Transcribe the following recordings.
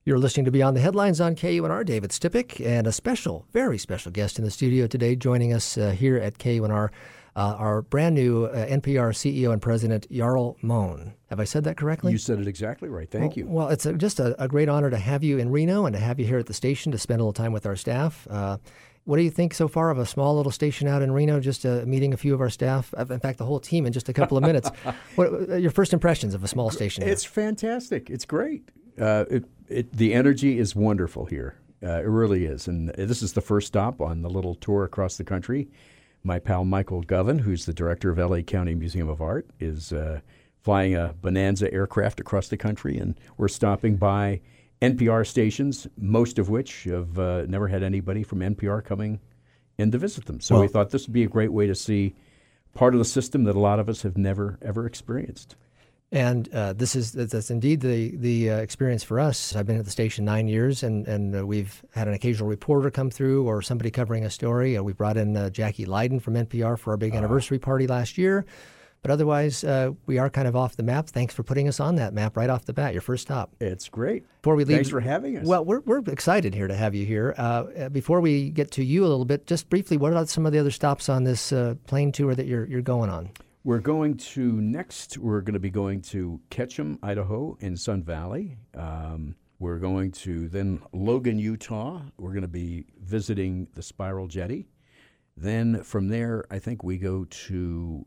You're listening to Beyond the Headlines on KUNR. David Stipik, and a special, very special guest in the studio today joining us here at KUNR, our brand new NPR CEO and President, Jarl Mohn. Have I said that correctly? You said it exactly right. Thank you. Well, it's just a great honor to have you in Reno and to have you here at the station to spend a little time with our staff. What do you think so far of a small little station out in Reno, just meeting a few of our staff, in fact, the whole team in just a couple of minutes? What your first impressions of a small station here? It's fantastic. It's great. The energy is wonderful here. It really is. And this is the first stop on the little tour across the country. My pal Michael Govan, who's the director of LA County Museum of Art, is flying a Bonanza aircraft across the country, and we're stopping by NPR stations, most of which have never had anybody from NPR coming in to visit them. So we thought this would be a great way to see part of the system that a lot of us have never, ever experienced. And that's indeed the experience for us. I've been at the station 9 years, and we've had an occasional reporter come through or somebody covering a story. We brought in Jackie Leiden from NPR for our big anniversary party last year. But otherwise, we are kind of off the map. Thanks for putting us on that map right off the bat, your first stop. It's great. Before we leave, thanks for having us. Well, we're excited here to have you here. Before we get to you a little bit, just briefly, what are some of the other stops on this plane tour that you're going on? We're going to be going to Ketchum, Idaho, in Sun Valley. We're going to then Logan, Utah. We're going to be visiting the Spiral Jetty. Then from there, I think we go to,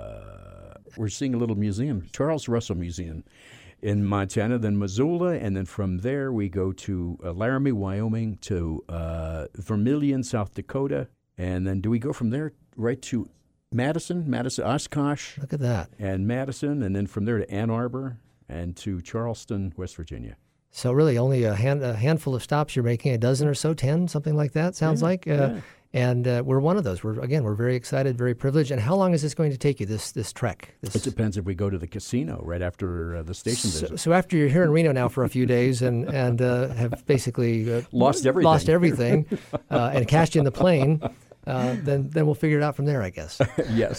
we're seeing a little museum, Charles Russell Museum in Montana, then Missoula, and then from there we go to Laramie, Wyoming, to Vermilion, South Dakota, and then do we go from there right to Madison, Oshkosh. Look at that. And Madison, and then from there to Ann Arbor and to Charleston, West Virginia. So really only a handful of stops you're making, a dozen or so, 10, something like that, sounds like. Yeah. And we're one of those. We're very excited, very privileged. And how long is this going to take you, this trek? It depends if we go to the casino right after the station visit. So after you're here in Reno now for a few days and have basically lost everything and cashed in the plane, then we'll figure it out from there, I guess. Yes.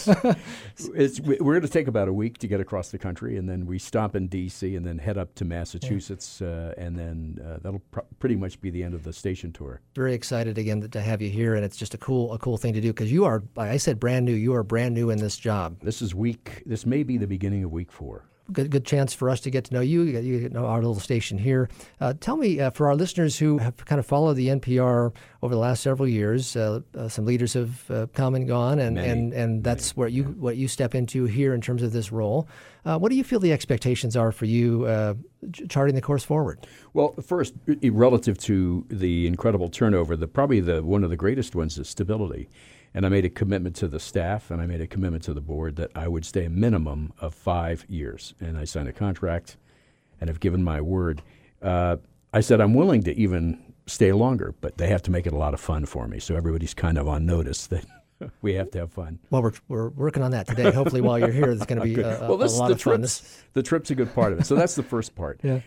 We're going to take about a week to get across the country, and then we stop in D.C. and then head up to Massachusetts, and then that'll pretty much be the end of the station tour. Very excited again to have you here, and it's just a cool thing to do because you are, I said, brand new. You are brand new in this job. This may be the beginning of week 4. Good chance for us to get to know you. You get to know our little station here. Tell me, for our listeners who have kind of followed the NPR over the last several years, some leaders have come and gone, and that's what you step into here in terms of this role. What do you feel the expectations are for you charting the course forward? Well, first, relative to the incredible turnover, probably one of the greatest ones is stability. And I made a commitment to the staff, and I made a commitment to the board that I would stay a minimum of 5 years. And I signed a contract and have given my word. I said I'm willing to even stay longer, but they have to make it a lot of fun for me. So everybody's kind of on notice that we have to have fun. Well, we're working on that today. Hopefully while you're here, there's going to be a lot of fun. The trip's a good part of it. So that's the first part. Yeah.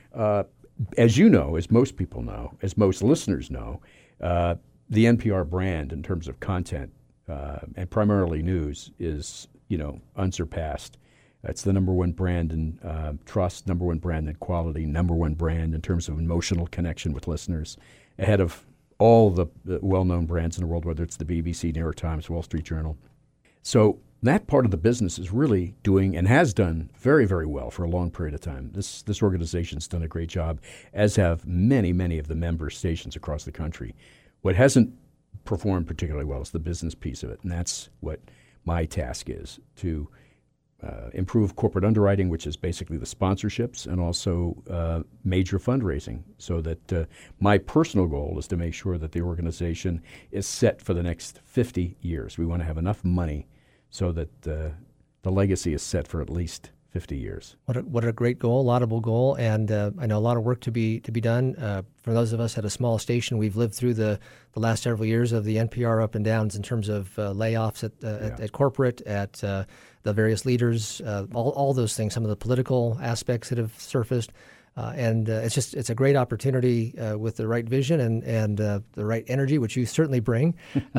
As you know, as most people know, as most listeners know, the NPR brand in terms of content, and primarily news, is unsurpassed. It's the number one brand in trust, number one brand in quality, number one brand in terms of emotional connection with listeners, ahead of all the well-known brands in the world, whether it's the BBC, New York Times, Wall Street Journal. So that part of the business is really doing and has done very, very well for a long period of time. This organization's done a great job, as have many, many of the member stations across the country. What hasn't performed particularly well is the business piece of it, and that's what my task is, to improve corporate underwriting, which is basically the sponsorships, and also major fundraising, so that my personal goal is to make sure that the organization is set for the next 50 years. We want to have enough money so that the legacy is set for at least 50 years. What a great goal, laudable goal, and I know a lot of work to be done. For those of us at a small station, we've lived through the last several years of the NPR up and downs in terms of layoffs at corporate, at the various leaders, all those things, some of the political aspects that have surfaced. And it's a great opportunity with the right vision and the right energy, which you certainly bring,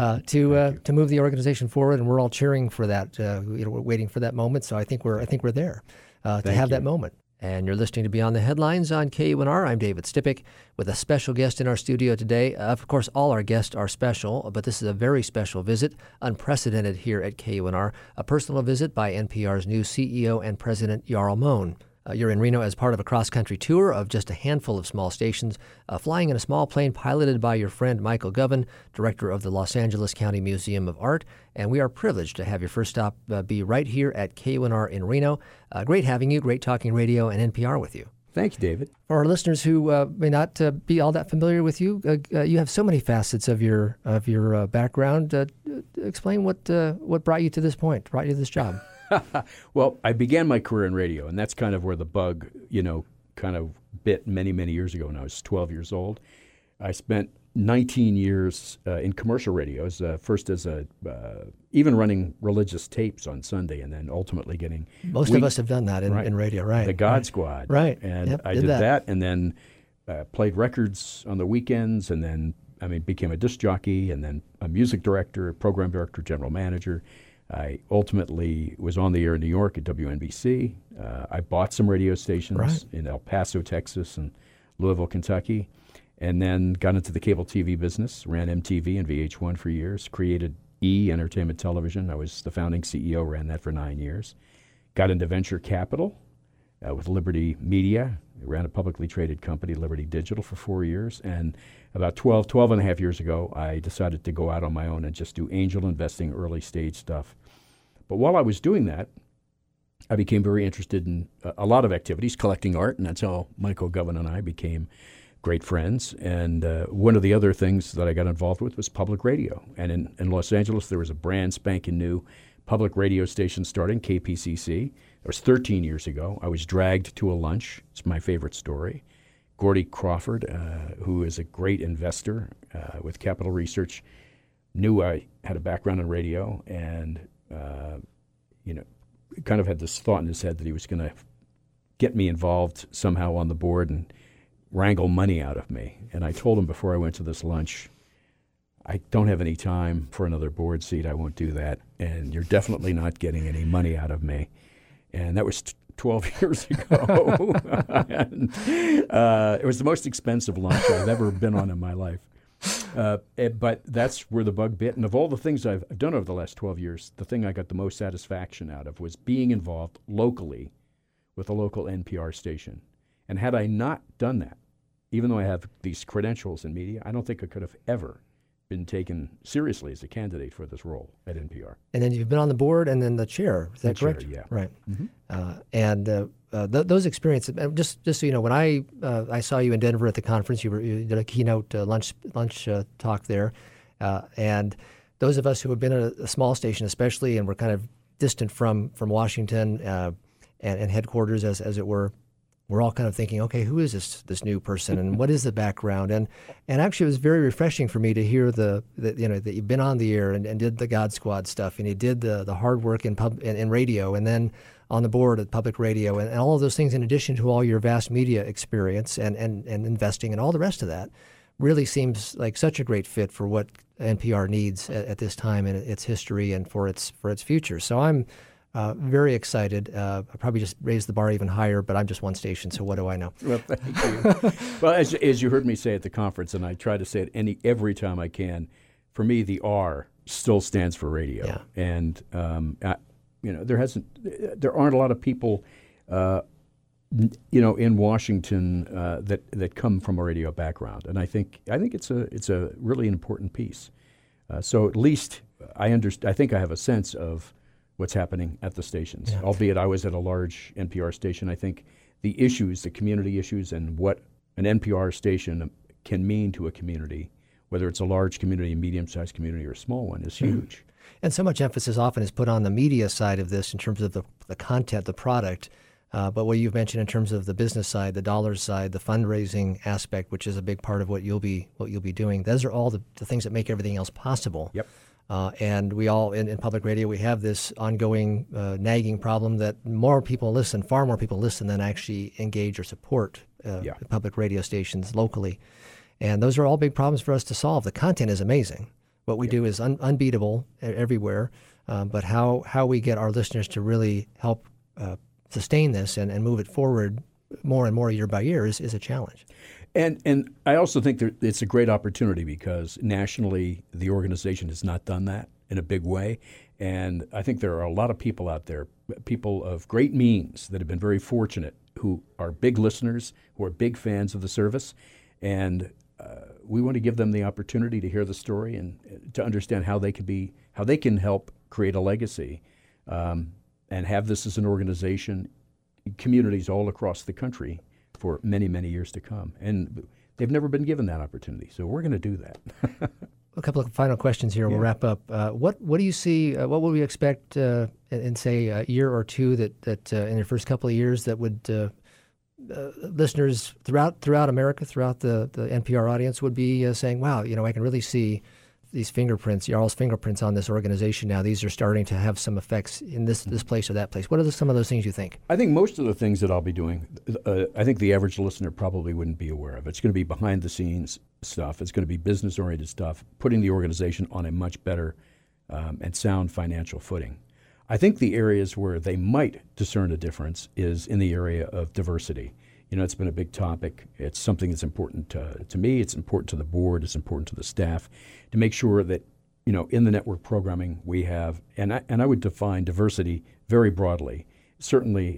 to move the organization forward. And we're all cheering for that. We're waiting for that moment. So I think we're there to have that moment. And you're listening to Beyond the Headlines on KUNR. I'm David Stipik with a special guest in our studio today. Of course, all our guests are special, but this is a very special visit, unprecedented here at KUNR, a personal visit by NPR's new CEO and President, Jarl Mohn. You're in Reno as part of a cross-country tour of just a handful of small stations, flying in a small plane piloted by your friend Michael Govan, director of the Los Angeles County Museum of Art. And we are privileged to have your first stop be right here at KUNR in Reno. Great having you, great talking radio and NPR with you. Thank you, David. For our listeners who may not be all that familiar with you, you have so many facets of your background. Explain what brought you to this point, brought you to this job. Well, I began my career in radio, and that's kind of where the bug, kind of bit many, many years ago when I was 12 years old. I spent 19 years in commercial radios, first as even running religious tapes on Sunday, and then ultimately getting... Most of us have done that in radio, right? The God Squad. Right. And yep, I did that, and then played records on the weekends, and then, became a disc jockey, and then a music director, program director, general manager. I ultimately was on the air in New York at WNBC. I bought some radio stations in El Paso, Texas, and Louisville, Kentucky, and then got into the cable TV business, ran MTV and VH1 for years, created E! Entertainment Television. I was the founding CEO, ran that for 9 years. Got into venture capital with Liberty Media. I ran a publicly traded company, Liberty Digital, for 4 years. And about 12 and a half years ago, I decided to go out on my own and just do angel investing, early stage stuff. But while I was doing that, I became very interested in a lot of activities, collecting art, and that's how Michael Govan and I became great friends. And one of the other things that I got involved with was public radio. And in Los Angeles, there was a brand spanking new public radio station starting, KPCC. That was 13 years ago. I was dragged to a lunch. It's my favorite story. Gordy Crawford, who is a great investor with Capital Research, knew I had a background in radio and kind of had this thought in his head that he was going to get me involved somehow on the board and wrangle money out of me. And I told him before I went to this lunch, I don't have any time for another board seat. I won't do that. And you're definitely not getting any money out of me. And that was 12 years ago. And, it was the most expensive lunch I've ever been on in my life. But that's where the bug bit. And of all the things I've done over the last 12 years, the thing I got the most satisfaction out of was being involved locally with a local NPR station. And had I not done that, even though I have these credentials in media, I don't think I could have ever been taken seriously as a candidate for this role at NPR. And then you've been on the board and then the chair. Is that correct? Chair, yeah. Right. Mm-hmm. Those experiences, just so you know, when I saw you in Denver at the conference, you did a keynote lunch talk there, and those of us who have been at a small station, especially, and we're kind of distant from Washington and headquarters, as it were, we're all kind of thinking, okay, who is this new person, and what is the background? And actually, it was very refreshing for me to hear that you've been on the air and did the God Squad stuff, and you did the hard work in radio, and then on the board at public radio, and all of those things, in addition to all your vast media experience and investing and all the rest of that, really seems like such a great fit for what NPR needs at this time in its history and for its future. So I'm very excited. I probably just raised the bar even higher, but I'm just one station, so what do I know? Well, thank you. Well, as you heard me say at the conference, and I try to say it every time I can, for me, the R still stands for radio. Yeah. And there aren't a lot of people, in Washington that come from a radio background, and I think it's a really important piece. So at least I think I have a sense of what's happening at the stations. Yeah. Albeit I was at a large NPR station, I think the issues, the community issues, and what an NPR station can mean to a community, whether it's a large community, a medium-sized community, or a small one, is huge. Mm-hmm. And so much emphasis often is put on the media side of this in terms of the content, the product. But what you've mentioned in terms of the business side, the dollars side, the fundraising aspect, which is a big part of what you'll be doing, those are all the things that make everything else possible. Yep. And we all, in public radio, we have this ongoing nagging problem that far more people listen than actually engage or support public radio stations locally. And those are all big problems for us to solve. The content is amazing. What we do is unbeatable everywhere. But how we get our listeners to really help sustain this and move it forward more and more year by year is a challenge. And I also think that it's a great opportunity because nationally the organization has not done that in a big way. And I think there are a lot of people out there, people of great means that have been very fortunate, who are big listeners, who are big fans of the service. And we want to give them the opportunity to hear the story and to understand how they can help create a legacy and have this as an organization, communities all across the country for many, many years to come. And they've never been given that opportunity. So we're going to do that. A couple of final questions here. We'll wrap up. What do you see? What would we expect in say a year or two that in your first couple of years that would listeners throughout America, throughout the NPR audience would be saying, "Wow, I can really see these fingerprints, Jarl's fingerprints on this organization now. These are starting to have some effects in this place or that place." What are some of those things you think? I think most of the things that I'll be doing, I think the average listener probably wouldn't be aware of. It's going to be behind the scenes stuff. It's going to be business-oriented stuff, putting the organization on a much better and sound financial footing. I think the areas where they might discern a difference is in the area of diversity. It's been a big topic. It's something that's important to me. It's important to the board. It's important to the staff to make sure that, in the network programming we have, and I would define diversity very broadly. Certainly,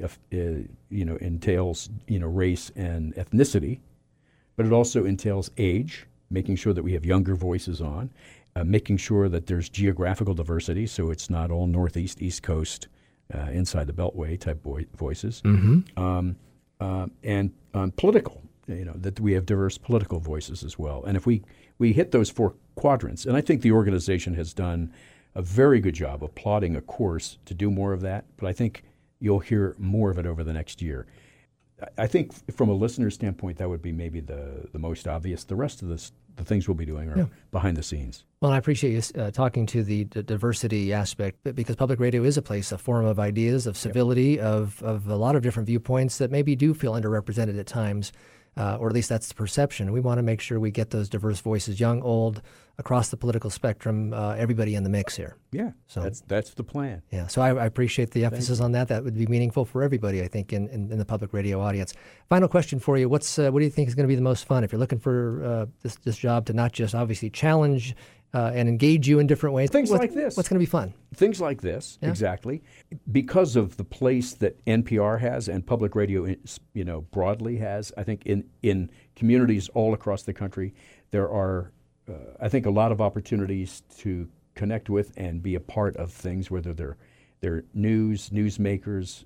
entails, race and ethnicity, but it also entails age, making sure that we have younger voices on, making sure that there's geographical diversity, so it's not all Northeast, East Coast, inside the Beltway type voices. Mm-hmm. And political, that we have diverse political voices as well. And if we hit those 4 quadrants, and I think the organization has done a very good job of plotting a course to do more of that, but I think you'll hear more of it over the next year. I think from a listener standpoint, that would be maybe the most obvious. The rest of the things we'll be doing are behind the scenes. Well, I appreciate you talking to the diversity aspect, because public radio is a forum of ideas, of civility, of a lot of different viewpoints that maybe do feel underrepresented at times, or at least that's the perception. We want to make sure we get those diverse voices, young, old, across the political spectrum, everybody in the mix here. Yeah, so that's the plan. Yeah, so I appreciate the emphasis on that. That would be meaningful for everybody, I think, in the public radio audience. Final question for you: what do you think is going to be the most fun if you're looking for this job to not just obviously challenge and engage you in different ways? Things like this. What's going to be fun? Things like this, exactly. Because of the place that NPR has and public radio, broadly has, I think in communities all across the country, there are, I think, a lot of opportunities to connect with and be a part of things, whether they're newsmakers,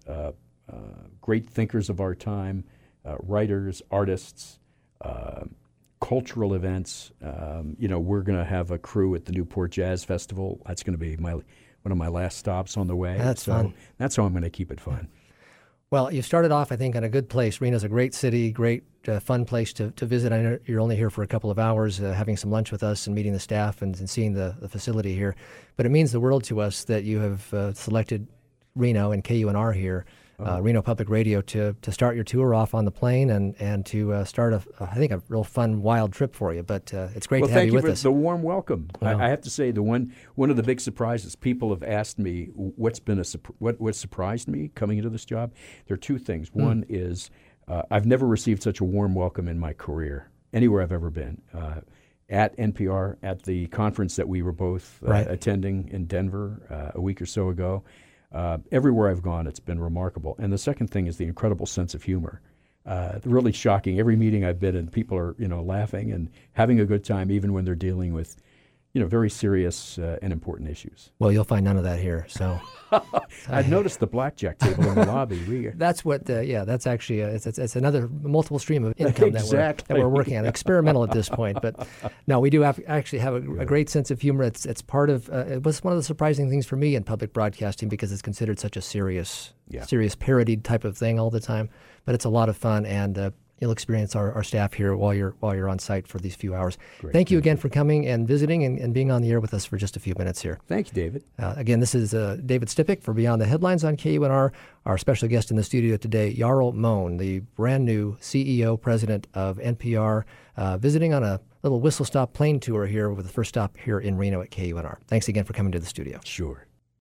great thinkers of our time, writers, artists, cultural events. We're going to have a crew at the Newport Jazz Festival. That's going to be one of my last stops on the way. That's fun. That's how I'm going to keep it fun. Well, you started off, I think, in a good place. Reno's a great city, great fun place to visit. I know you're only here for a couple of hours, having some lunch with us and meeting the staff and seeing the facility here. But it means the world to us that you have selected Reno and KUNR here, Reno Public Radio, to start your tour off on the plane and to start I think a real fun, wild trip for you. But it's great to have you with us. Thank you for the warm welcome. Well, I have to say, one of the big surprises, people have asked me what surprised me coming into this job. There are 2 things. One is I've never received such a warm welcome in my career, anywhere I've ever been. At NPR, at the conference that we were both attending in Denver a week or so ago. Everywhere I've gone, it's been remarkable. And the second thing is the incredible sense of humor. Really shocking. Every meeting I've been in, people are laughing and having a good time, even when they're dealing with very serious and important issues. Well, you'll find none of that here. So I've noticed the blackjack table in the lobby. That's what. That's actually it's another multiple stream of income that we're working on. Experimental at this point, but no, we do actually have a great sense of humor. It's part of. It was one of the surprising things for me in public broadcasting because it's considered such a serious parodied type of thing all the time. But it's a lot of fun, and you'll experience our staff here while you're on site for these few hours. Great. Thank you again for coming and visiting and being on the air with us for just a few minutes here. Thank you, David. Again, this is David Stipik for Beyond the Headlines on KUNR. Our special guest in the studio today, Jarl Mohn, the brand new CEO, president of NPR, visiting on a little whistle-stop plane tour here with the first stop here in Reno at KUNR. Thanks again for coming to the studio. Sure.